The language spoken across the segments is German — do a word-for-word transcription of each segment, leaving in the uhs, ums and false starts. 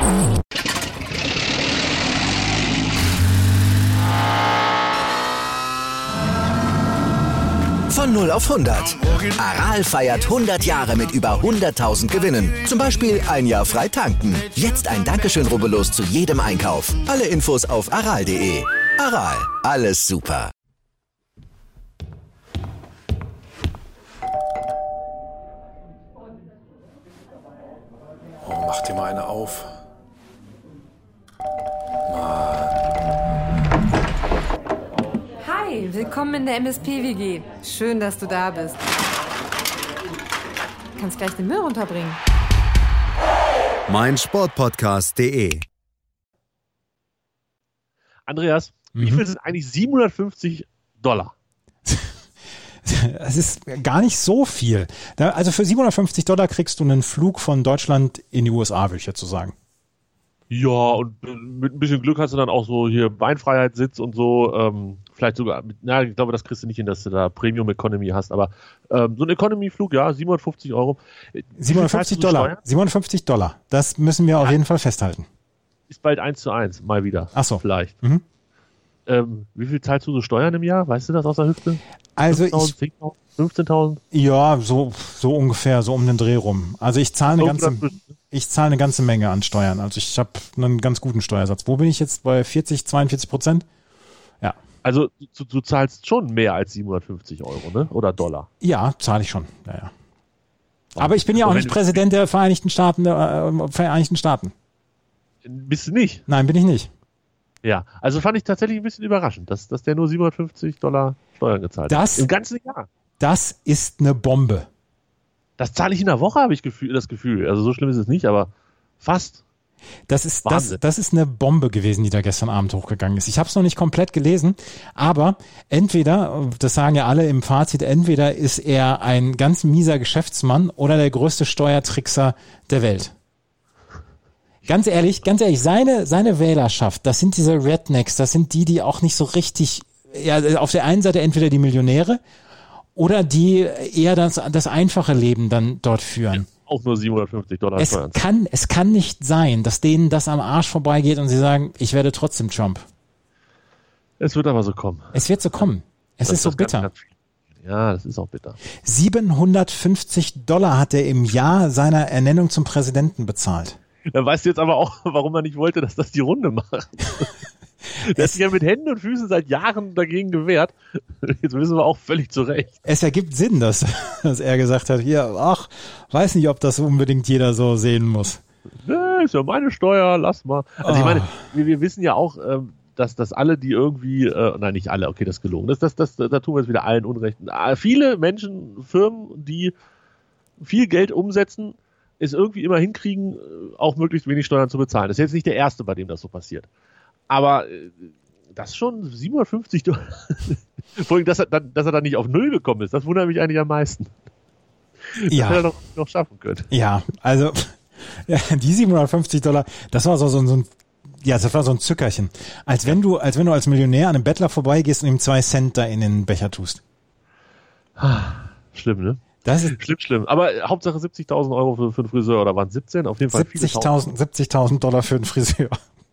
Von null auf hundert. Aral feiert hundert Jahre mit über hunderttausend Gewinnen. Zum Beispiel ein Jahr frei tanken. Jetzt ein Dankeschön, rubbellos zu jedem Einkauf. Alle Infos auf aral punkt de. Aral, alles super. Oh, mach dir mal eine auf. Hi, willkommen in der M S P-W G. Schön, dass du da bist. Du kannst gleich den Müll runterbringen. mein Sportpodcast punkt de. Andreas, Mhm. wie viel sind eigentlich siebenhundertfünfzig Dollar? Es ist gar nicht so viel. Da- Also für siebenhundertfünfzig Dollar kriegst du einen Flug von Deutschland in die U S A, würde ich jetzt so sagen. Ja, und mit ein bisschen Glück hast du dann auch so hier Beinfreiheitssitz und so, ähm, vielleicht sogar, mit, na, ich glaube, das kriegst du nicht hin, dass du da Premium Economy hast, aber ähm, so ein Economy-Flug, ja, siebenhundertfünfzig Euro. Wie viel siebenhundertfünfzig zahlst du Dollar. Steuern? siebenhundertfünfzig Dollar. Das müssen wir auf jeden Fall festhalten. Ist bald eins zu eins, mal wieder. Ach so. Vielleicht. Mhm. Ähm, wie viel zahlst du so Steuern im Jahr? Weißt du das aus der Hüfte? Also fünftausend, ich, zehntausend, fünfzehntausend? ja, so, so ungefähr, so um den Dreh rum. Also ich zahle eine So ganze, dazwischen. ich zahle eine ganze Menge an Steuern. Also ich habe einen ganz guten Steuersatz. Wo bin ich jetzt? Bei vierzig, zweiundvierzig Prozent? Ja. Also du, du zahlst schon mehr als siebenhundertfünfzig Euro, ne? Oder Dollar. Ja, zahle ich schon. Ja, ja. Aber ich bin ja auch Und wenn nicht du- Präsident der Vereinigten Staaten, der äh, Vereinigten Staaten. Bist du nicht? Nein, bin ich nicht. Ja, also fand ich tatsächlich ein bisschen überraschend, dass, dass der nur siebenhundertfünfzig Dollar Steuern gezahlt Das- hat. Im ganzen Jahr. Das ist eine Bombe. Das zahle ich in der Woche, habe ich Gefühl, das Gefühl. Also so schlimm ist es nicht, aber fast. Das ist, das, Wahnsinn. das ist eine Bombe gewesen, die da gestern Abend hochgegangen ist. Ich habe es noch nicht komplett gelesen, aber entweder, das sagen ja alle im Fazit, entweder ist er ein ganz mieser Geschäftsmann oder der größte Steuertrickser der Welt. Ganz ehrlich, ganz ehrlich, seine, seine Wählerschaft, das sind diese Rednecks, das sind die, die auch nicht so richtig, ja, auf der einen Seite entweder die Millionäre oder die eher das, das einfache Leben dann dort führen. Auch nur siebenhundertfünfzig Dollar Es Steuern. kann, es kann nicht sein, dass denen das am Arsch vorbeigeht und sie sagen, ich werde trotzdem Trump. Es wird aber so kommen. Es wird so kommen. Es Das ist so das ganz, bitter. ganz viel. Ja, das ist auch bitter. siebenhundertfünfzig Dollar hat er im Jahr seiner Ernennung zum Präsidenten bezahlt. Dann weißt du jetzt aber auch, warum er nicht wollte, dass das die Runde macht. Der hat sich ja mit Händen und Füßen seit Jahren dagegen gewehrt. Jetzt wissen wir auch völlig zu Recht. Es ergibt Sinn, dass, dass er gesagt hat, hier, ach, weiß nicht, ob das unbedingt jeder so sehen muss. Nee, ist ja meine Steuer, lass mal. Also ich Ah. meine, wir, wir wissen ja auch, ähm, dass, dass alle, die irgendwie, äh, nein, nicht alle, okay, das ist gelogen. Das, das, das, da tun wir jetzt wieder allen Unrecht. Ah, viele Menschen, Firmen, die viel Geld umsetzen, es irgendwie immer hinkriegen, äh, auch möglichst wenig Steuern zu bezahlen. Das ist jetzt nicht der erste, bei dem das so passiert. Aber äh, das ist schon siebenhundertfünfzig Dollar. Vor allem, dass er, dann, dass er dann nicht auf Null gekommen ist, das wundert mich eigentlich am meisten. Das Ja. hätte er doch noch schaffen können. Ja, also ja, die siebenhundertfünfzig Dollar, das war so, so, so ein, ja, das war so ein Zückerchen. Als wenn du, als wenn du als Millionär an einem Bettler vorbeigehst und ihm zwei Cent da in den Becher tust. Schlimm, ne? Das ist Schlimm, schlimm. Aber äh, Hauptsache siebzigtausend Euro für, für einen Friseur, oder waren es siebzehn? Auf jeden Fall viele siebzigtausend siebzigtausend Dollar für einen Friseur.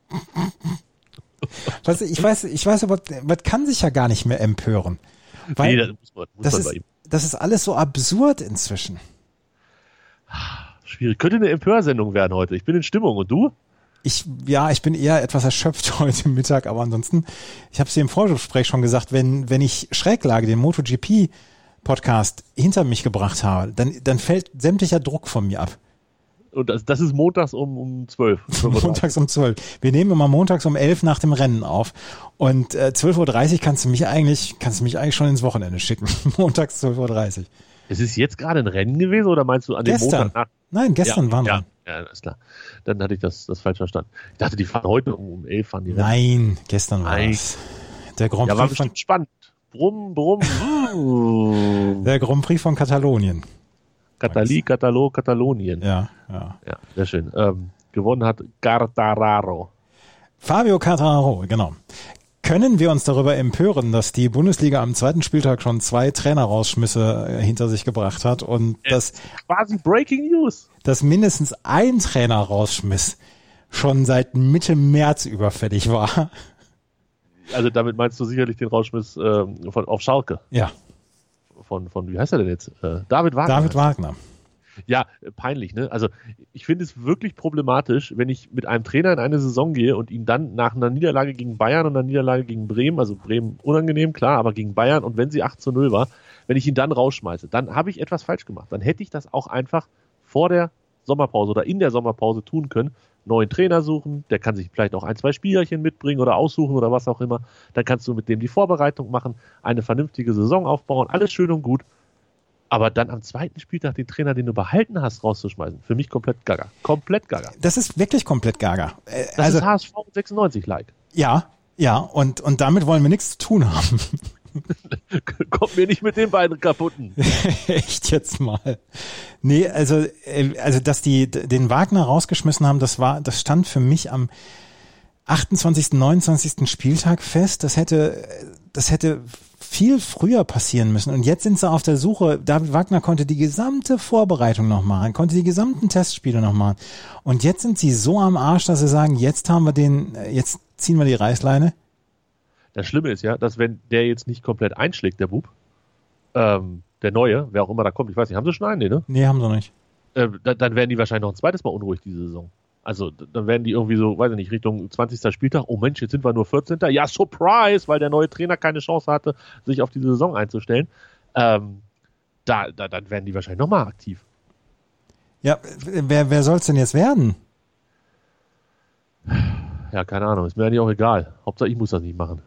Was, ich weiß, ich weiß aber, man kann sich ja gar nicht mehr empören. Weil Nee, das muss man, muss das, man bei ist, ihm. das ist alles so absurd inzwischen. Schwierig. Könnte eine Empörsendung werden heute. Ich bin in Stimmung. Und du? Ich, ja, ich bin eher etwas erschöpft heute Mittag, aber ansonsten, ich habe es dir im Vorgespräch schon gesagt, wenn, wenn ich Schräglage, den MotoGP-Podcast hinter mich gebracht habe, dann, dann fällt sämtlicher Druck von mir ab. Und das, das ist montags um, um zwölf. Montags um zwölf. Wir nehmen immer montags um elf nach dem Rennen auf. Und äh, zwölf Uhr dreißig kannst du mich eigentlich, kannst du mich eigentlich schon ins Wochenende schicken. Montags zwölf Uhr dreißig. Es ist jetzt gerade ein Rennen gewesen oder meinst du an dem Gestern. Montag nach? Nein, gestern ja, waren ja, Rennen. ja, ist klar. Dann hatte ich das, das falsch verstanden. Ich dachte, die fahren heute um, um elf fahren die Rennen. Nein, gestern war Nein. es. Der Grand Ja, war Prix von, bestimmt spannend. Brumm, brumm. brumm. der Grand Prix von Katalonien. Katali, Katalo, Katalonien. Ja, ja. Ja, sehr schön. Ähm, gewonnen hat Quartararo. Fabio Quartararo, genau. Können wir uns darüber empören, dass die Bundesliga am zweiten Spieltag schon zwei Trainerausschmisse äh, hinter sich gebracht hat und dass, Quasi Breaking News. dass mindestens ein Trainer rausschmiss schon seit Mitte März überfällig war. Also damit meinst du sicherlich den Rausschmiss äh, von, auf Schalke. Ja. Von, von, wie heißt er denn jetzt? Äh, David Wagner. David Wagner. Ja, peinlich, ne? Also ich finde es wirklich problematisch, wenn ich mit einem Trainer in eine Saison gehe und ihn dann nach einer Niederlage gegen Bayern und einer Niederlage gegen Bremen, also Bremen unangenehm, klar, aber gegen Bayern und wenn sie acht zu null war, wenn ich ihn dann rausschmeiße, dann habe ich etwas falsch gemacht. Dann hätte ich das auch einfach vor der Sommerpause oder in der Sommerpause tun können. Neuen Trainer suchen, der kann sich vielleicht auch ein, zwei Spielerchen mitbringen oder aussuchen oder was auch immer. Dann kannst du mit dem die Vorbereitung machen, eine vernünftige Saison aufbauen, alles schön und gut. Aber dann am zweiten Spieltag den Trainer, den du behalten hast, rauszuschmeißen, für mich komplett gaga. Komplett gaga. Das ist wirklich komplett gaga. Äh, das also, ist H S V sechsundneunzig-like. Ja, ja, und, und damit wollen wir nichts zu tun haben. Kommt mir nicht mit den beiden kaputten. Echt jetzt mal. Nee, also, also, dass die den Wagner rausgeschmissen haben, das war, das stand für mich am achtundzwanzigsten, neunundzwanzigsten Spieltag fest. Das hätte, das hätte viel früher passieren müssen. Und jetzt sind sie auf der Suche. David Wagner konnte die gesamte Vorbereitung noch machen, konnte die gesamten Testspiele noch machen. Und jetzt sind sie so am Arsch, dass sie sagen, jetzt haben wir den, jetzt ziehen wir die Reißleine. Das Schlimme ist ja, dass wenn der jetzt nicht komplett einschlägt, der Bub, ähm, der Neue, wer auch immer da kommt, ich weiß nicht, haben sie schon einen, nee, ne? Nee, haben sie nicht. Äh, dann, dann werden die wahrscheinlich noch ein zweites Mal unruhig diese Saison. Also dann werden die irgendwie so, weiß ich nicht, Richtung zwanzigsten Spieltag, oh Mensch, jetzt sind wir nur vierzehnten Ja, Surprise, weil der neue Trainer keine Chance hatte, sich auf diese Saison einzustellen. Ähm, da, da, dann werden die wahrscheinlich nochmal aktiv. Ja, wer, wer soll es denn jetzt werden? Ja, keine Ahnung, ist mir eigentlich auch egal. Hauptsache, ich muss das nicht machen.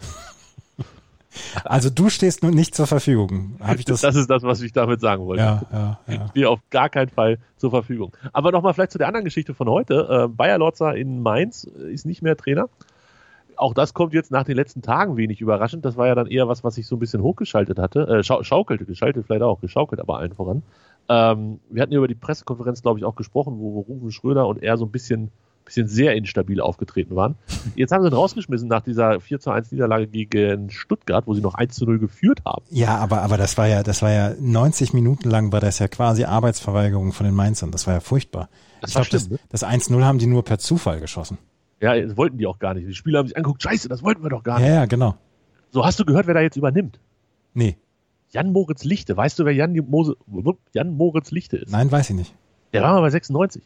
Also du stehst nun nicht zur Verfügung. Hab ich das? Das ist das, was ich damit sagen wollte. Ja, ja, ja. Ich stehe auf gar keinen Fall zur Verfügung. Aber nochmal vielleicht zu der anderen Geschichte von heute. Äh, Bayer Lorza in Mainz ist nicht mehr Trainer. Auch das kommt jetzt nach den letzten Tagen wenig überraschend. Das war ja dann eher was, was sich so ein bisschen hochgeschaltet hatte. Äh, schau- schaukelte, geschaltet vielleicht auch, geschaukelt aber allen voran. Ähm, wir hatten ja über die Pressekonferenz, glaube ich, auch gesprochen, wo Rufen Schröder und er so ein bisschen bisschen sehr instabil aufgetreten waren. Jetzt haben sie ihn rausgeschmissen nach dieser vier zu eins Niederlage gegen Stuttgart, wo sie noch eins zu null geführt haben. Ja, aber, aber das war ja, das war ja neunzig Minuten lang war das ja quasi Arbeitsverweigerung von den Mainzern. Das war ja furchtbar. Das ich war glaube, schlimm, das, ne? das eins null haben die nur per Zufall geschossen. Ja, das wollten die auch gar nicht. Die Spieler haben sich angeguckt, scheiße, das wollten wir doch gar nicht. Ja, ja, genau. So, hast du gehört, wer da jetzt übernimmt? Nee. Jan Moritz Lichte. Weißt du, wer Jan, Mose, Jan Moritz Lichte ist? Nein, weiß ich nicht. Der war mal bei sechsundneunzig.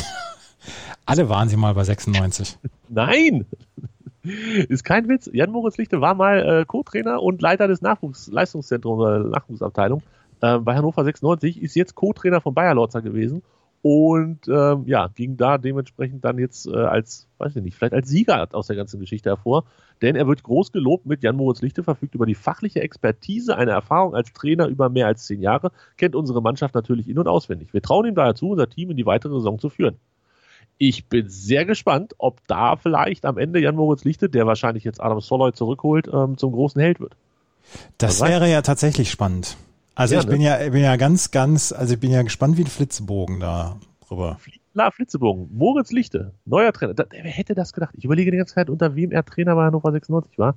Alle waren sie mal bei sechsundneunzig. Nein! Ist kein Witz. Jan Moritz Lichte war mal äh, Co-Trainer und Leiter des Nachwuchsleistungszentrums oder Nachwuchsabteilung äh, bei Hannover sechsundneunzig, ist jetzt Co-Trainer von Bayer Lorza gewesen und ähm, ja, ging da dementsprechend dann jetzt äh, als, weiß ich nicht, vielleicht als Sieger aus der ganzen Geschichte hervor, denn er wird groß gelobt mit Jan Moritz Lichte, verfügt über die fachliche Expertise, eine Erfahrung als Trainer über mehr als zehn Jahre, kennt unsere Mannschaft natürlich in- und auswendig. Wir trauen ihm daher zu, unser Team in die weitere Saison zu führen. Ich bin sehr gespannt, ob da vielleicht am Ende Jan Moritz Lichte, der wahrscheinlich jetzt Adam Soloy zurückholt, ähm, zum großen Held wird. Das wäre ja tatsächlich spannend. Also Ja, ich ne? bin ja, ich bin ja ganz, ganz, also ich bin ja gespannt wie ein Flitzebogen da drüber. Klar, Flitzebogen, Moritz Lichte, neuer Trainer. Da, wer hätte das gedacht? Ich überlege die ganze Zeit, unter wem er Trainer bei Hannover sechsundneunzig war.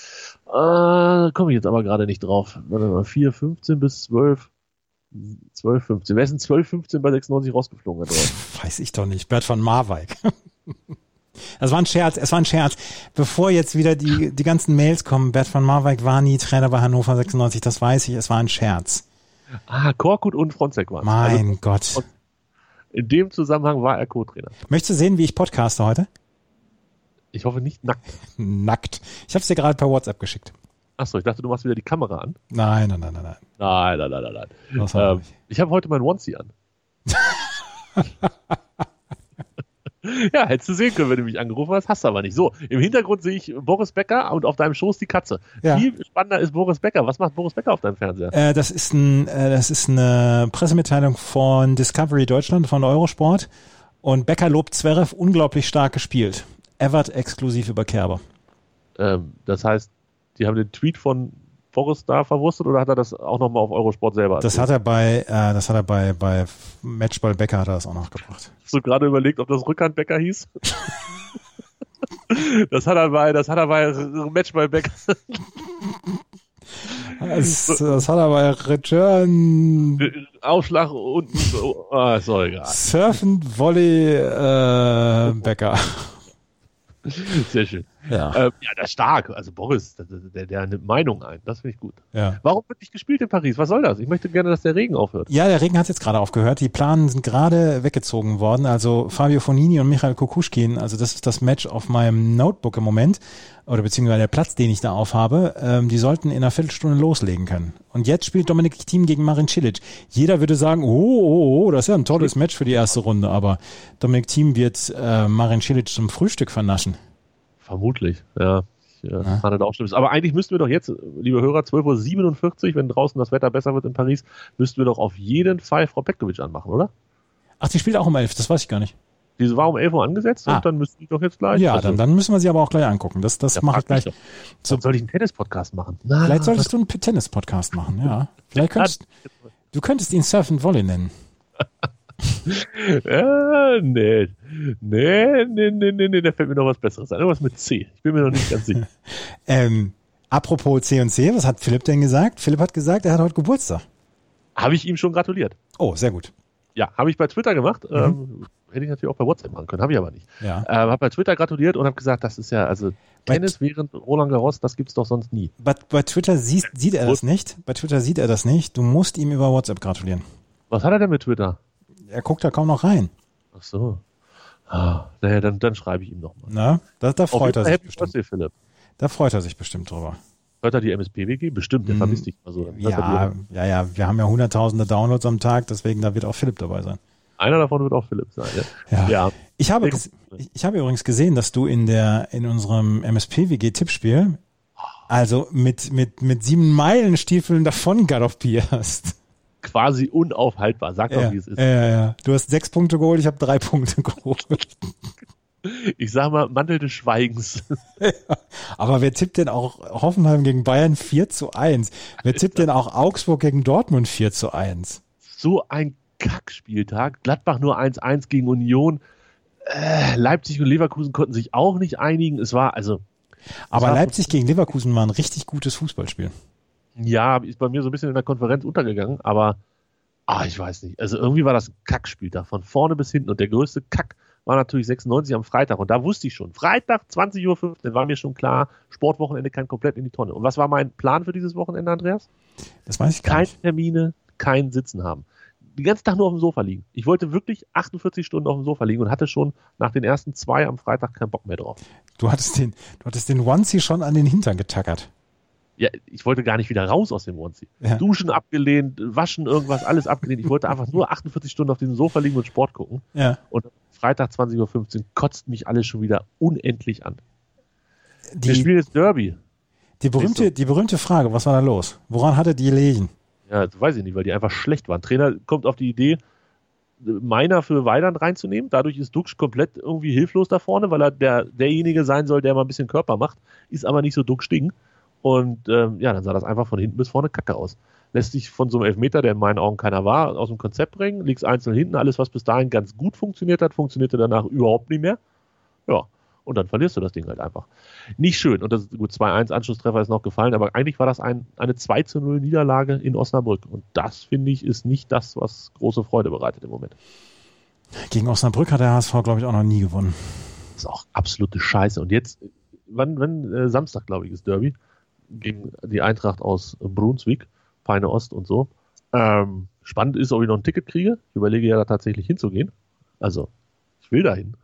Äh, komme ich jetzt aber gerade nicht drauf. Warte mal, vier fünfzehn bis zwölf. zwölf fünfzehn. Wer ist denn zwölf fünfzehn bei sechsundneunzig rausgeflogen? Weiß ich doch nicht. Bert von Marwijk. Das war ein Scherz, es war ein Scherz. Bevor jetzt wieder die, die ganzen Mails kommen, Bert von Marwijk war nie Trainer bei Hannover sechsundneunzig, das weiß ich, es war ein Scherz. Ah, Korkut und Fronzek waren. Mein also, Gott. In dem Zusammenhang war er Co-Trainer. Möchtest du sehen, wie ich podcaste heute? Ich hoffe nicht nackt. Nackt. Ich habe es dir gerade per WhatsApp geschickt. Achso, ich dachte, du machst wieder die Kamera an. Nein, nein, nein, nein, nein. Nein, nein, nein, nein, nein. Das war Ähm, ich habe heute mein Onesie an. Ja, hättest du sehen können, wenn du mich angerufen hast, hast du aber nicht. So, im Hintergrund sehe ich Boris Becker und auf deinem Schoß die Katze. Ja. Viel spannender ist Boris Becker. Was macht Boris Becker auf deinem Fernseher? Äh, das ist ein, äh, das ist eine Pressemitteilung von Discovery Deutschland, von Eurosport. Und Becker lobt Zverev, unglaublich stark gespielt. Evert exklusiv über Kerber. Ähm, das heißt, die haben den Tweet von Boris da verwurstet oder hat er das auch nochmal auf Eurosport selber Das erzählt? hat er bei, äh, das hat er bei, bei Matchball Becker hat er das auch noch gebracht. Hast du gerade überlegt, ob das Rückhand Becker hieß? Das hat er bei, das hat er bei Matchball Becker. Das, das hat er bei Return Aufschlag unten, oh, ah, ist doch egal. Surfen Volley, äh, äh, Becker. Sehr schön. Ja, ähm, ja, das ist stark. Also Boris, der, der, der nimmt Meinung ein. Das finde ich gut. ja. Warum wird nicht gespielt in Paris? Was soll das? Ich möchte gerne, dass der Regen aufhört. Ja, der Regen hat jetzt gerade aufgehört. Die Planen sind gerade weggezogen worden. Also Fabio Fognini und Michael Kukushkin, also das ist das Match auf meinem Notebook im Moment, oder beziehungsweise der Platz, den ich da aufhabe, ähm, die sollten in einer Viertelstunde loslegen können. Und jetzt spielt Dominik Thiem gegen Marin Cilic. Jeder würde sagen, oh, oh, oh, das ist ja ein tolles Match für die erste Runde, aber Dominik Thiem wird äh, Marin Cilic zum Frühstück vernaschen. Vermutlich, ja. Ich äh, ja. fand das auch schlimm. Aber eigentlich müssten wir doch jetzt, liebe Hörer, zwölf Uhr siebenundvierzig, wenn draußen das Wetter besser wird in Paris, müssten wir doch auf jeden Fall Frau Petkovic anmachen, oder? Ach, die spielt auch um elf, das weiß ich gar nicht. Diese war um elf Uhr angesetzt ah. und dann müssten die doch jetzt gleich. Ja, also, dann, dann müssen wir sie aber auch gleich angucken. Das, das ja, mache ich gleich. So, soll ich einen Tennis-Podcast machen? Na, vielleicht solltest du einen Tennis-Podcast machen, ja. Vielleicht könntest du könntest ihn Surf and Volley nennen. ja, nee. Nee, nee, nee, nee, nee, da fällt mir noch was Besseres ein. Irgendwas mit C. Ich bin mir noch nicht ganz sicher. ähm, apropos C und C, was hat Philipp denn gesagt? Philipp hat gesagt, er hat heute Geburtstag. Habe ich ihm schon gratuliert. Oh, sehr gut. Ja, habe ich bei Twitter gemacht. Mhm. Ähm, hätte ich natürlich auch bei WhatsApp machen können, habe ich aber nicht. Ja. Ähm, habe bei Twitter gratuliert und habe gesagt, das ist ja, also Tennis während Roland Garros, das gibt's doch sonst nie. Bei, bei Twitter sieht, sieht er das nicht. Bei Twitter sieht er das nicht. Du musst ihm über WhatsApp gratulieren. Was hat er denn mit Twitter? Er guckt da kaum noch rein. Ach so. Ah, naja, dann, dann schreibe ich ihm nochmal. Na, da, da freut er sich bestimmt. Birthday, Philipp. Da freut er sich bestimmt drüber. Hört er die M S P W G? Bestimmt, der mm, vermisst dich mal so. Ja, ja, ja, wir haben ja hunderttausende Downloads am Tag, deswegen da wird auch Philipp dabei sein. Einer davon wird auch Philipp sein, ja. Ja. ja. Ich habe, ich habe übrigens gesehen, dass du in der, in unserem M S P W G-Tippspiel, also mit, mit, mit sieben Meilenstiefeln davon galoppierst. Quasi unaufhaltbar. Sag doch, ja, wie es ist. Ja, ja. Du hast sechs Punkte geholt, ich habe drei Punkte geholt. Ich sag mal, Mantel des Schweigens. Ja, aber wer tippt denn auch Hoffenheim gegen Bayern vier zu eins? Wer tippt denn auch Augsburg gegen Dortmund vier zu eins? So ein Kackspieltag. Gladbach nur eins eins gegen Union. Äh, Leipzig und Leverkusen konnten sich auch nicht einigen. Es war also. Aber war Leipzig gegen Leverkusen war ein richtig gutes Fußballspiel. Ja, ist bei mir so ein bisschen in der Konferenz untergegangen, aber ah, ich weiß nicht. Also irgendwie war das ein Kackspieltag von vorne bis hinten und der größte Kack war natürlich sechsundneunzig am Freitag und da wusste ich schon, Freitag zwanzig Uhr fünfzehn war mir schon klar, Sportwochenende kann komplett in die Tonne. Und was war mein Plan für dieses Wochenende, Andreas? Das weiß ich gar Keine nicht. Termine, kein Sitzen haben. Den ganzen Tag nur auf dem Sofa liegen. Ich wollte wirklich achtundvierzig Stunden auf dem Sofa liegen und hatte schon nach den ersten zwei am Freitag keinen Bock mehr drauf. Du hattest den, du hattest den Onesie schon an den Hintern getackert. Ja, ich wollte gar nicht wieder raus aus dem Onesie. Ja. Duschen abgelehnt, waschen, irgendwas, alles abgelehnt. Ich wollte einfach nur achtundvierzig Stunden auf diesem Sofa liegen und Sport gucken. Ja. Und Freitag zwanzig Uhr fünfzehn kotzt mich alles schon wieder unendlich an. Die, Wir spielen jetzt Derby. Die berühmte, die berühmte Frage, was war da los? Woran hatte die gelegen? Ja, das weiß ich nicht, weil die einfach schlecht waren. Trainer kommt auf die Idee, Meiner für Weidand reinzunehmen. Dadurch ist Duxch komplett irgendwie hilflos da vorne, weil er der, derjenige sein soll, der mal ein bisschen Körper macht, ist aber nicht so Duxch-Ding. Und ähm, ja, dann sah das einfach von hinten bis vorne kacke aus. Lässt sich von so einem Elfmeter, der in meinen Augen keiner war, aus dem Konzept bringen, liegst einzeln hinten, alles, was bis dahin ganz gut funktioniert hat, funktionierte danach überhaupt nicht mehr. Ja, und dann verlierst du das Ding halt einfach. Nicht schön. Und das gut, zwei eins Anschlusstreffer ist noch gefallen, aber eigentlich war das ein, eine zwei zu null Niederlage in Osnabrück. Und das, finde ich, ist nicht das, was große Freude bereitet im Moment. Gegen Osnabrück hat der H S V, glaube ich, auch noch nie gewonnen. Das ist auch absolute Scheiße. Und jetzt, wann, wann äh, Samstag, glaube ich, ist Derby gegen die Eintracht aus Brunswick, Peine Ost und so. Ähm, spannend ist, ob ich noch ein Ticket kriege. Ich überlege ja da tatsächlich hinzugehen. Also, ich will dahin.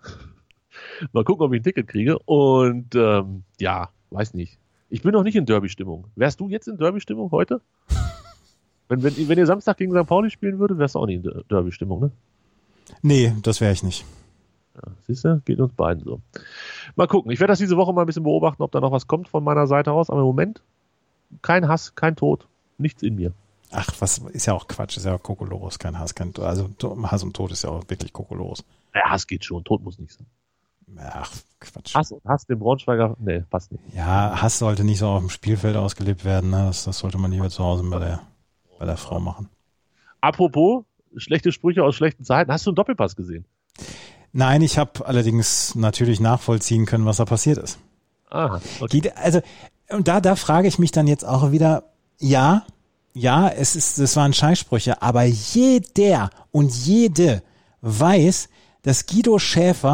Mal gucken, ob ich ein Ticket kriege. Und ähm, ja, weiß nicht. Ich bin noch nicht in Derby-Stimmung. Wärst du jetzt in Derby-Stimmung heute? wenn, wenn, wenn ihr Samstag gegen Sankt Pauli spielen würdet, wärst du auch nicht in Derby-Stimmung, ne? Nee, das wäre ich nicht. Ja, siehst du, geht uns beiden so. Mal gucken. Ich werde das diese Woche mal ein bisschen beobachten, ob da noch was kommt von meiner Seite aus. Aber im Moment kein Hass, kein Tod, nichts in mir. Ach, was ist ja auch Quatsch, ist ja auch Kokolores, kein Hass, kein also Hass und Tod ist ja auch wirklich Kokolores. Ja, Hass geht schon, Tod muss nicht sein. Ach, Quatsch. Hass und Hass, den Braunschweiger, nee, passt nicht. Ja, Hass sollte nicht so auf dem Spielfeld ausgelebt werden, ne? das, das sollte man lieber zu Hause bei der, bei der Frau machen. Apropos, schlechte Sprüche aus schlechten Zeiten, hast du einen Doppelpass gesehen? Nein, ich habe allerdings natürlich nachvollziehen können, was da passiert ist. Aha, okay. Geht, also, und da, da frage ich mich dann jetzt auch wieder, ja, ja, es ist, es waren Scheißsprüche, aber jeder und jede weiß, dass Guido Schäfer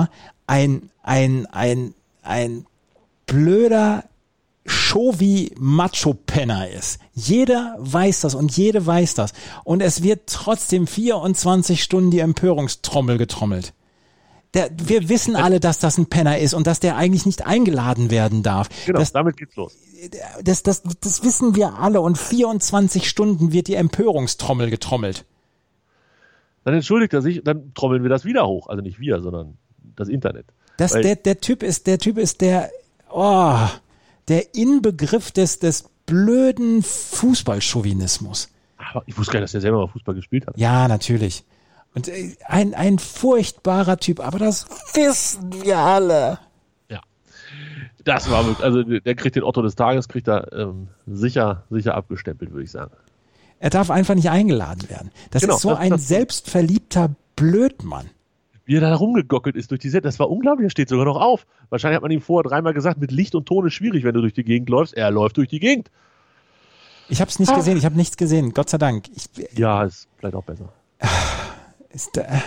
ein, ein, ein, ein blöder Chauvi-Macho-Penner ist. Jeder weiß das und jede weiß das. Und es wird trotzdem vierundzwanzig Stunden die Empörungstrommel getrommelt. Der, wir wissen alle, dass das ein Penner ist und dass der eigentlich nicht eingeladen werden darf. Genau, das, damit geht's los. Das, das, das wissen wir alle und vierundzwanzig Stunden wird die Empörungstrommel getrommelt. Dann entschuldigt er sich, dann trommeln wir das wieder hoch. Also nicht wir, sondern das Internet. Das, Weil, der, der Typ ist, der Typ ist der, oh, der Inbegriff des, des blöden Fußballchauvinismus. aber ich wusste gar nicht, dass er selber mal Fußball gespielt hat. Ja, natürlich. Und äh, ein, ein furchtbarer Typ, aber das wissen wir alle. Ja. Das war wirklich, also der kriegt den Otto des Tages, kriegt er ähm, sicher, sicher abgestempelt, würde ich sagen. Er darf einfach nicht eingeladen werden. Das Genau, ist so das- ein das- selbstverliebter Blödmann. Wie er da rumgegockelt ist durch die Set, das war unglaublich, er steht sogar noch auf. Wahrscheinlich hat man ihm vorher dreimal gesagt, mit Licht und Ton ist schwierig, wenn du durch die Gegend läufst. Er läuft durch die Gegend. Ich habe es nicht Ah. gesehen, ich habe nichts gesehen, Gott sei Dank. Ich, Ja, ist vielleicht auch besser. ist, äh,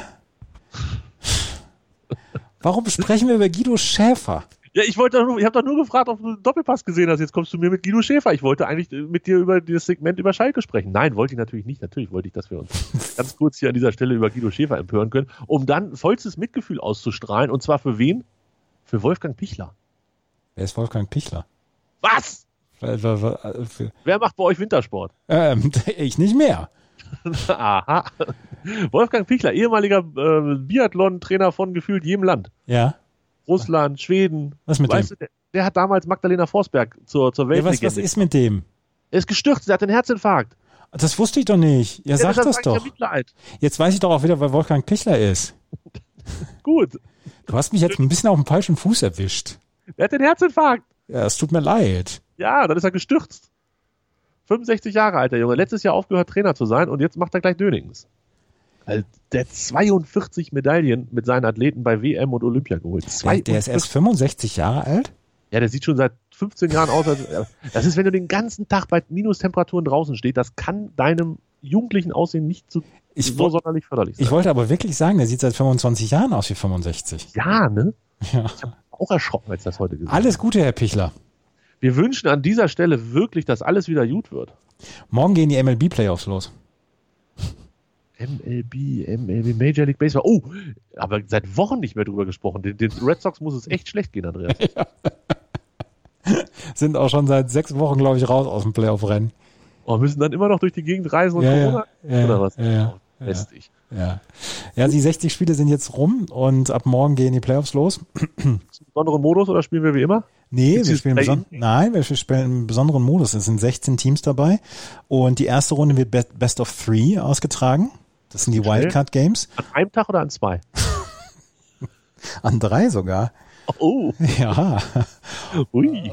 warum sprechen wir über Guido Schäfer? Ja, ich wollte doch nur, ich habe doch nur gefragt, ob du einen Doppelpass gesehen hast. Jetzt kommst du mir mit Guido Schäfer. Ich wollte eigentlich äh, mit dir über das Segment über Schalke sprechen. Nein, wollte ich natürlich nicht. Natürlich wollte ich, dass wir uns ganz kurz hier an dieser Stelle über Guido Schäfer empören können, um dann vollstes Mitgefühl auszustrahlen. Und zwar für wen? Für Wolfgang Pichler. Wer ist Wolfgang Pichler? Was? Äh, wa- wa- äh, für- Wer macht bei euch Wintersport? Ähm, ich nicht mehr. Aha. Wolfgang Pichler, ehemaliger äh, Biathlon-Trainer von gefühlt jedem Land. Ja. Russland, Schweden. Was mit weißt dem? du, der, der hat damals Magdalena Forsberg zur, zur Ja, was, Weltlegende. was ist mit dem? Er ist gestürzt, er hat einen Herzinfarkt. Das wusste ich doch nicht. Ja, sag deshalb das sag ich ja doch. Mitleid. Jetzt weiß ich doch auch wieder, wer Wolfgang Pichler ist. Gut. Du hast mich jetzt ein bisschen auf dem falschen Fuß erwischt. Er hat den Herzinfarkt. Ja, es tut mir leid. Ja, dann ist er gestürzt. fünfundsechzig Jahre alt, der Junge. Letztes Jahr aufgehört, Trainer zu sein und jetzt macht er gleich Dönings. Also der hat zweiundvierzig Medaillen mit seinen Athleten bei W M und Olympia geholt. Der, der ist erst fünfundsechzig Jahre alt? Ja, der sieht schon seit fünfzehn Jahren aus. Als, das ist, wenn du den ganzen Tag bei Minustemperaturen draußen stehst, das kann deinem jugendlichen Aussehen nicht so, Ich so wo- sonderlich förderlich sein. Ich wollte aber wirklich sagen, der sieht seit fünfundzwanzig Jahren aus wie fünfundsechzig. ja, ne? Ja. Auch erschrocken, als ich das heute gesehen habe. Alles Gute, Herr Pichler. Wir wünschen an dieser Stelle wirklich, dass alles wieder gut wird. Morgen gehen die M L B-Playoffs los. M L B, M L B, Major League Baseball. Oh, aber seit Wochen nicht mehr drüber gesprochen. Den, den Red Sox muss es echt schlecht gehen, Andreas. Sind auch schon seit sechs Wochen, glaube ich, raus aus dem Playoff-Rennen. Oh, müssen dann immer noch durch die Gegend reisen und Ja, ja, Corona? ja, Oder was? ja, ja, Oh, lästig. Ja. Ja, die sechzig Spiele sind jetzt rum und ab morgen gehen die Playoffs los. Besonderen Modus oder spielen wir wie immer? Nee, Gibt's wir dieses spielen beson- Play-in? Nein, wir spielen einen besonderen Modus. Es sind sechzehn Teams dabei und die erste Runde wird Be- Best of Three ausgetragen. Das sind die Schnell. Wildcard Games. An einem Tag oder an zwei? An drei sogar. Oh, Ja. ui.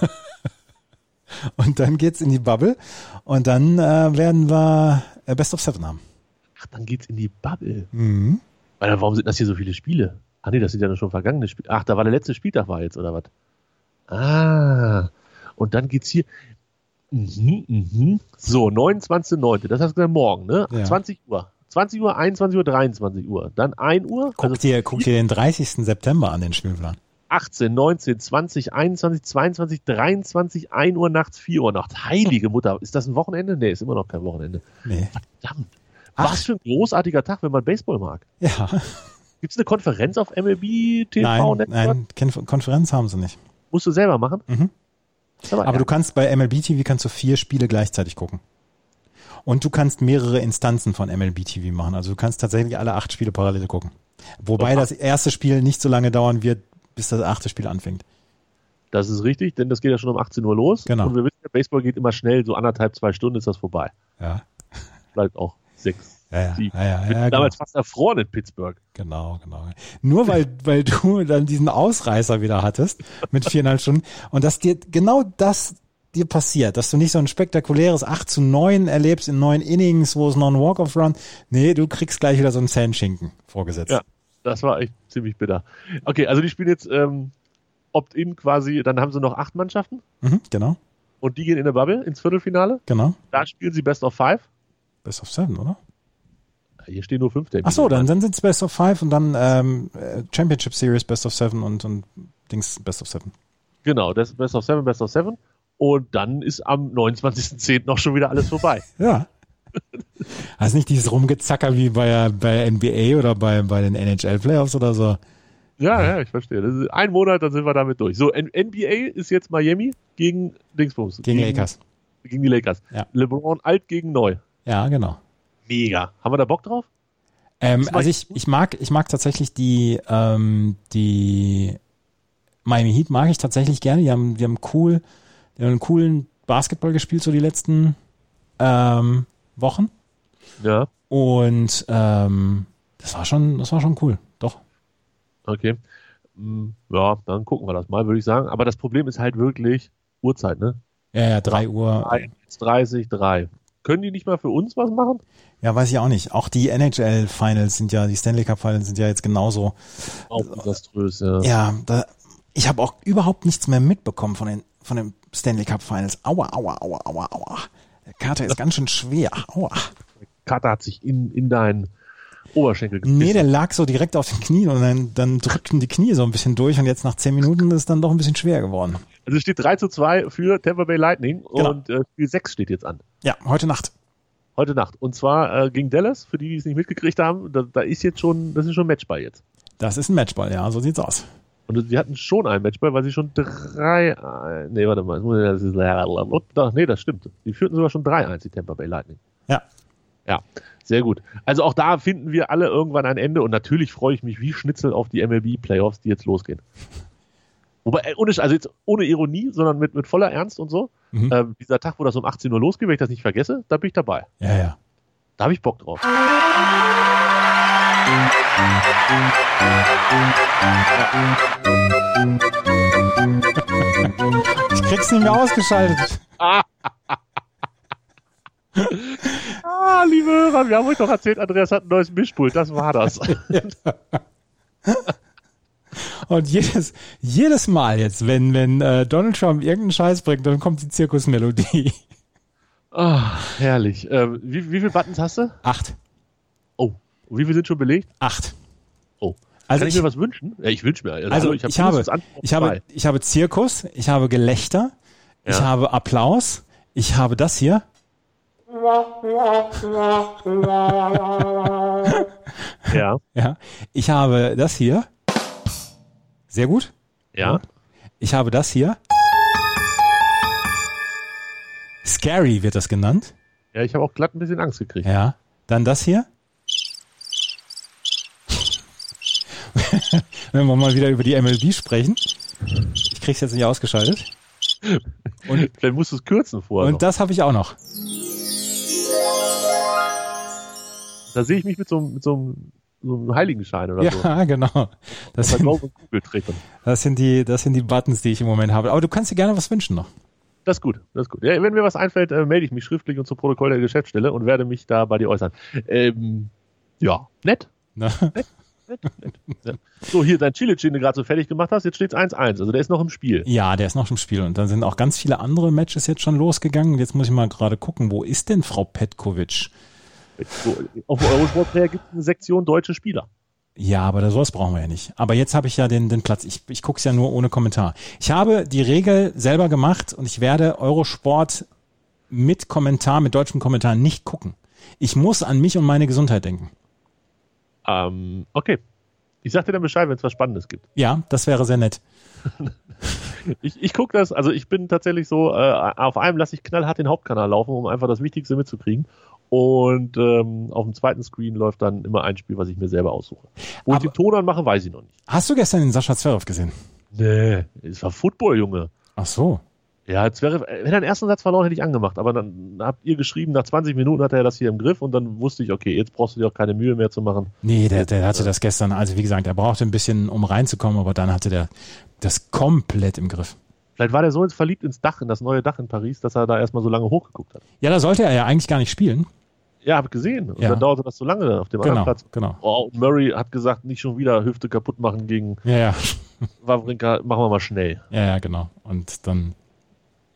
Und dann geht's in die Bubble und dann äh, werden wir äh, Best of Seven haben. Ach, dann geht's in die Bubble. Mhm. Weil, warum sind das hier so viele Spiele? Ach nee, das sind ja nur schon vergangene Spiele. Ach, da war der letzte Spieltag war jetzt, oder was? Ah, und dann geht's hier. Mhm, mhm. So, neunundzwanzigster neunter Das hast du gesagt morgen, ne? Ja. zwanzig Uhr. zwanzig Uhr, einundzwanzig Uhr, dreiundzwanzig Uhr. Dann ein Uhr. Guck, dir, guck dir den dreißigsten September an, den Spielplan. achtzehn, neunzehn, zwanzig, einundzwanzig, zweiundzwanzig, dreiundzwanzig, ein Uhr nachts, vier Uhr nachts. Heilige Mutter. Ist das ein Wochenende? Nee, ist immer noch kein Wochenende. Nee. Verdammt. Ach. Was für ein großartiger Tag, wenn man Baseball mag. Ja. Gibt es eine Konferenz auf M L B T V Nein, Network? nein, Ken- Konferenz haben sie nicht. Musst du selber machen? Mhm. Aber, Aber ja. du kannst bei M L B T V kannst du vier Spiele gleichzeitig gucken. Und du kannst mehrere Instanzen von M L B T V machen. Also du kannst tatsächlich alle acht Spiele parallel gucken. Wobei Aha. das erste Spiel nicht so lange dauern wird, bis das achte Spiel anfängt. Das ist richtig, denn das geht ja schon um achtzehn Uhr los. Genau. Und wir wissen, der Baseball geht immer schnell, so anderthalb, zwei Stunden ist das vorbei. Ja, Bleibt auch sechs. ja, ja. sieben. ja, ja, Ich bin ja damals genau. fast erfroren in Pittsburgh. genau, genau. Nur weil, weil du dann diesen Ausreißer wieder hattest mit viereinhalb Stunden und dass dir genau das dir passiert, dass du nicht so ein spektakuläres acht zu neun erlebst in neun Innings, wo es noch ein Walk-off-Run. Nee, du kriegst gleich wieder so einen Zähnschinken vorgesetzt. Ja, das war echt ziemlich bitter. Okay, also die spielen jetzt ähm, Opt-in quasi, dann haben sie noch acht Mannschaften Mhm, genau, und die gehen in der Bubble ins Viertelfinale. genau. Da spielen sie Best of Five. Best of Seven, oder? Hier stehen nur fünf Termine. Ach so, dann, dann sind es Best of Five und dann ähm, Championship Series Best of Seven und, und Dings Best of Seven. Genau, das Best of Seven, Best of Seven. Und dann ist am neunundzwanzigsten zehnten auch schon wieder alles vorbei. Ja. Also nicht dieses Rumgezacker wie bei, bei N B A oder bei, bei den N H L-Playoffs oder so. Ja, ja, ich verstehe. Das ist ein Monat, dann sind wir damit durch. So, N B A ist jetzt Miami gegen Dingsbums. Gegen, gegen Lakers. Gegen die Lakers. Ja. LeBron alt gegen neu. Ja, genau. Mega. Haben wir da Bock drauf? Ähm, also ich, ich mag, ich mag tatsächlich die, ähm, die Miami Heat mag ich tatsächlich gerne. Die haben, die haben cool, die haben einen coolen Basketball gespielt, so die letzten ähm, Wochen. Ja. Und ähm, das war schon, das war schon cool. Doch. Okay. Ja, dann gucken wir das mal, würde ich sagen. Aber das Problem ist halt wirklich Uhrzeit, ne? Ja, ja, drei Uhr. eins dreißig, drei. Können die nicht mal für uns was machen? Ja, weiß ich auch nicht. Auch die N H L Finals sind ja, die Stanley Cup Finals sind ja jetzt genauso. Auch desaströs, ja. Ja, da, ich habe auch überhaupt nichts mehr mitbekommen von den, von den Stanley Cup Finals. Aua, aua, aua, aua, aua. Der Kater ist ganz schön schwer. Aua. Der Kater hat sich in, in deinen Oberschenkel gebissen. Nee, der lag so direkt auf den Knien und dann, dann drückten die Knie so ein bisschen durch und jetzt nach zehn Minuten ist es dann doch ein bisschen schwer geworden. Also es steht drei zu zwei für Tampa Bay Lightning Genau. und äh, Spiel sechs steht jetzt an. Ja, heute Nacht. Heute Nacht. Und zwar äh, gegen Dallas, für die, die es nicht mitgekriegt haben, da, da ist jetzt schon, das ist schon Matchball jetzt. Das ist ein Matchball, ja, so sieht's aus. Und sie hatten schon einen Matchball, weil sie schon drei, äh, nee, warte mal, das ist, doch, nee, das stimmt. Die führten sogar schon drei eins, die Tampa Bay Lightning. Ja. Ja, sehr gut. Also auch da finden wir alle irgendwann ein Ende und natürlich freue ich mich wie Schnitzel auf die M L B Playoffs, die jetzt losgehen. Wobei, ohne, also jetzt ohne Ironie, sondern mit, mit voller Ernst und so. Mhm. Ähm, dieser Tag, wo das um achtzehn Uhr losgeht, wenn ich das nicht vergesse, da bin ich dabei. Ja, ja. Da habe ich Bock drauf. Ich krieg's nicht mehr ausgeschaltet. Ah, liebe Hörer, wir haben euch doch erzählt, Andreas hat ein neues Mischpult, das war das. Und jedes, jedes Mal jetzt, wenn, wenn äh, Donald Trump irgendeinen Scheiß bringt, dann kommt die Zirkusmelodie. Oh, herrlich. Ähm, wie, wie viele Buttons hast du? Acht. Oh, und wie viele sind schon belegt? Acht. Oh. Also Kann ich, ich mir was wünschen? Ja, ich wünsche mir. Also, also ich, hab ich, habe, ich, habe, zwei. ich habe Zirkus, ich habe Gelächter, Ja. ich habe Applaus, ich habe das hier. Ja. Ja. Ich habe das hier. Sehr gut. Ja. Ich habe das hier. Scary wird das genannt. Ja, ich habe auch glatt ein bisschen Angst gekriegt. Ja. Dann das hier. Wenn wir mal wieder über die M L B sprechen. Ich krieg's jetzt nicht ausgeschaltet. Und vielleicht musst du es kürzen vorher. Und noch. das habe ich auch noch. Da sehe ich mich mit so, einem- mit so, einem, so einem Heiligenschein oder so. Ja, genau. Das Bei sind, Glauben und Kugel trägt. das, sind die, das sind die Buttons, die ich im Moment habe. Aber du kannst dir gerne was wünschen noch. Das ist gut, das ist gut. Ja, wenn mir was einfällt, äh, melde ich mich schriftlich und zu Protokoll der Geschäftsstelle und werde mich da bei dir äußern. Ähm, ja, nett. Ne? Nett, nett. Ja. So, hier dein Chile, den du gerade so fertig gemacht hast, jetzt steht es eins eins. Also der ist noch im Spiel. Ja, der ist noch im Spiel. Und dann sind auch ganz viele andere Matches jetzt schon losgegangen. Und jetzt muss ich mal gerade gucken, wo ist denn Frau Petkovic? So, auf dem Eurosport-Player gibt es eine Sektion deutsche Spieler. Ja, aber sowas brauchen wir ja nicht. Aber jetzt habe ich ja den, den Platz. Ich, ich gucke es ja nur ohne Kommentar. Ich habe die Regel selber gemacht und ich werde Eurosport mit Kommentar, mit deutschem Kommentar nicht gucken. Ich muss an mich und meine Gesundheit denken. Ähm, okay. Ich sag dir dann Bescheid, wenn es was Spannendes gibt. Ja, das wäre sehr nett. Ich, ich gucke das, also ich bin tatsächlich so, äh, auf einem lasse ich knallhart den Hauptkanal laufen, um einfach das Wichtigste mitzukriegen. Und ähm, auf dem zweiten Screen läuft dann immer ein Spiel, was ich mir selber aussuche. Wo Aber- ich den Ton anmache, weiß ich noch nicht. Hast du gestern den Sascha Zverev gesehen? Nee, es war Football, Junge. Ach so. Ja, Zverev, wenn er den ersten Satz verloren, hätte ich angemacht. Aber dann habt ihr geschrieben, nach zwanzig Minuten hat er das hier im Griff und dann wusste ich, okay, jetzt brauchst du dir auch keine Mühe mehr zu machen. Nee, der, der hatte das gestern, also wie gesagt, er brauchte ein bisschen, um reinzukommen, aber dann hatte der das komplett im Griff. Vielleicht war der so jetzt verliebt ins Dach, in das neue Dach in Paris, dass er da erstmal so lange hochgeguckt hat. Ja, da sollte er ja eigentlich gar nicht spielen. Ja, hab gesehen. Und Ja. dann dauerte das so lange auf dem Genau, anderen Platz. genau. Oh, und Murray hat gesagt, nicht schon wieder Hüfte kaputt machen gegen Ja, ja, Wawrinka, machen wir mal schnell. ja, ja, genau. Und dann,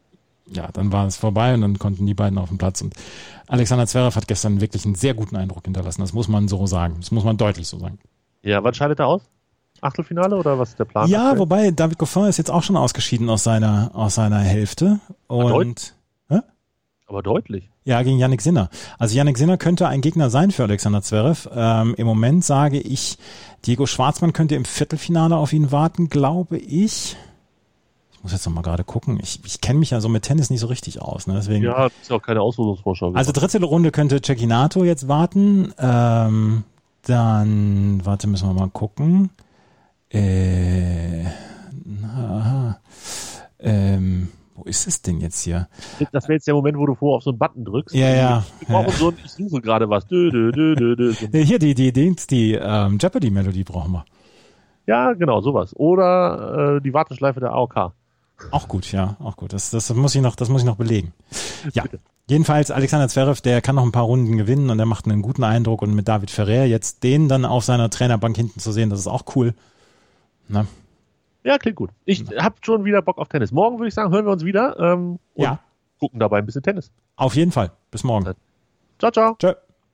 ja, dann war es vorbei und dann konnten die beiden auf den Platz. Und Alexander Zverev hat gestern wirklich einen sehr guten Eindruck hinterlassen. Das muss man so sagen. Das muss man deutlich so sagen. Ja, wann scheidet er aus? Achtelfinale oder was ist der Plan? Ja, aktuell? Wobei David Goffin ist jetzt auch schon ausgeschieden aus seiner, aus seiner Hälfte. Und, hä? Aber deutlich. Ja, gegen Jannik Sinner. Also Jannik Sinner könnte ein Gegner sein für Alexander Zverev. Ähm, im Moment sage ich, Diego Schwartzmann könnte im Viertelfinale auf ihn warten, glaube ich. Ich muss jetzt noch mal gerade gucken. Ich, ich kenne mich ja so mit Tennis nicht so richtig aus. Ne? Deswegen, ja, das ist ja auch keine Auslosungsvorschau. Also dritte Runde könnte Cecchinato jetzt warten. Ähm, dann, warte, müssen wir mal gucken. Äh, na, ähm, wo ist es denn jetzt hier? Das wäre jetzt der Moment, wo du vorher auf so einen Button drückst. Ja, ja. Wir brauchen so ein, ich suche gerade was. Dö, dö, dö, dö, dö. Hier, die, die, die, die ähm, Jeopardy-Melodie brauchen wir. Ja, genau, sowas. Oder äh, die Warteschleife der A O K. Auch gut, ja, auch gut. Das, das muss ich noch, das muss ich noch belegen. Ja. Bitte. Jedenfalls Alexander Zverev, der kann noch ein paar Runden gewinnen und der macht einen guten Eindruck und mit David Ferrer jetzt den dann auf seiner Trainerbank hinten zu sehen, das ist auch cool. Na? Ja, klingt gut. Ich habe schon wieder Bock auf Tennis. Morgen würde ich sagen, hören wir uns wieder ähm, und Ja. gucken dabei ein bisschen Tennis. Auf jeden Fall. Bis morgen. Ciao, ciao. Tschö.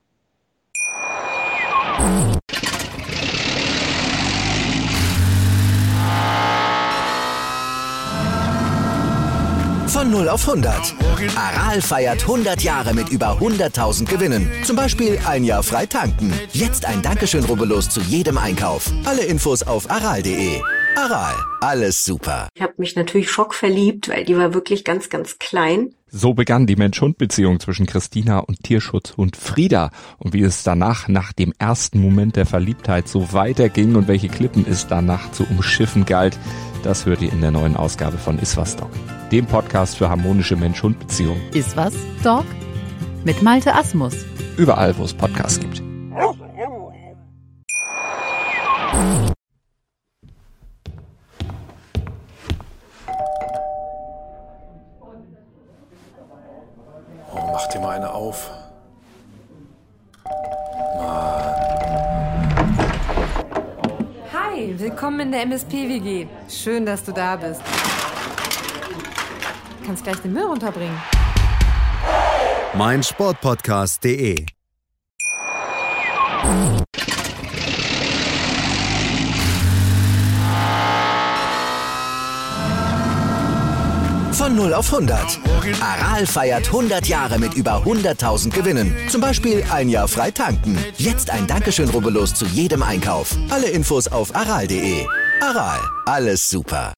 Von null auf hundert. Aral feiert hundert Jahre mit über hunderttausend Gewinnen. Zum Beispiel ein Jahr frei tanken. Jetzt ein Dankeschön, rubbellos zu jedem Einkauf. Alle Infos auf aral punkt de. Aral, alles super. Ich habe mich natürlich schockverliebt, weil die war wirklich ganz, ganz klein. So begann die Mensch-Hund-Beziehung zwischen Christina und Tierschutzhund Frieda. Und wie es danach, nach dem ersten Moment der Verliebtheit, so weiterging und welche Klippen es danach zu umschiffen galt, das hört ihr in der neuen Ausgabe von Iswas Dog, dem Podcast für harmonische Mensch-Hund-Beziehungen. Iswas Dog mit Malte Asmus. Überall, wo es Podcasts gibt. Oh, mach dir mal eine auf. Hi, willkommen in der M S P W G. Schön, dass du da bist. Du kannst gleich den Müll runterbringen. mein Sportpodcast punkt de Von null auf hundert. Aral feiert hundert Jahre mit über hunderttausend Gewinnen. Zum Beispiel ein Jahr frei tanken. Jetzt ein Dankeschön, rubbellos zu jedem Einkauf. Alle Infos auf aral punkt de. Aral, alles super.